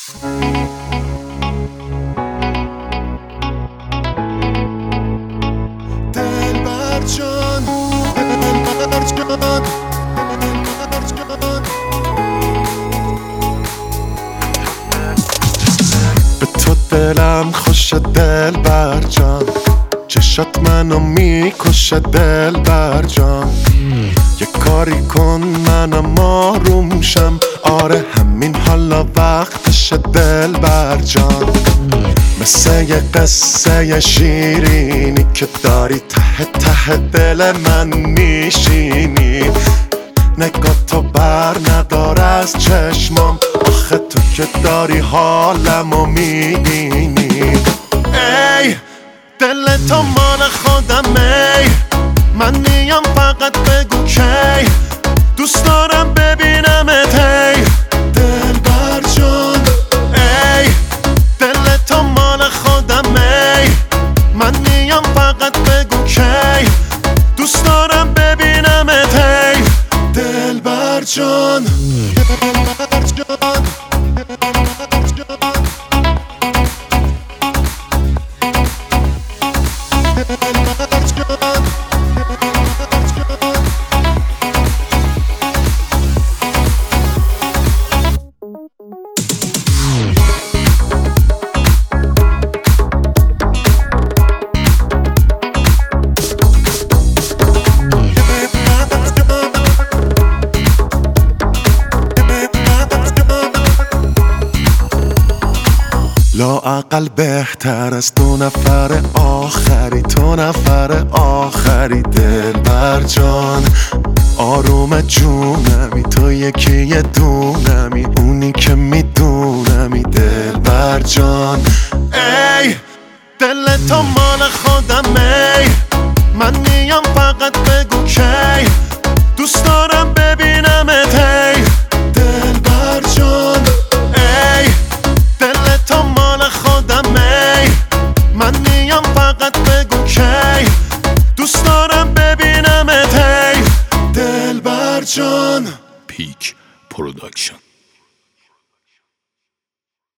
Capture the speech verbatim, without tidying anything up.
دلبر جان دلبر جان به تو دلم خوشه دلبر جان، چشات منو میکشه دلبر جان. یه کاری کن منم آروم شم، آره همین حالا وقتشه دلبر جان. مثل یه قصه شیرینی که داری ته ته دل من میشینی. نگاه تو بر ندار از چشمام، آخه تو که داری حالمو میبینی. ای دل تو مال خودم، ای من میام فقط بگو کی دوست دارم ببینمت. ای دلبر جان ای دل تو مال خودم، ای من میام فقط بگو کی دوست دارم ببینمت. ای دلبر جان دلبر جان لااقل بهتر از دو نفر آخری، تو نفر آخری دلبر جان. آروم جونمی تو یکی یه دونمی، اونی که میدونمی دلبر جان. ای دل تو مال خودم، ای من میام فقط بگو کی دوست دارم ببینمت. ای دلبر جان ای دل تو مال خودم، ای من میام فقط بگو کی دوست دارم ببینمت. ای دلبر جان. پیک پروداکشن.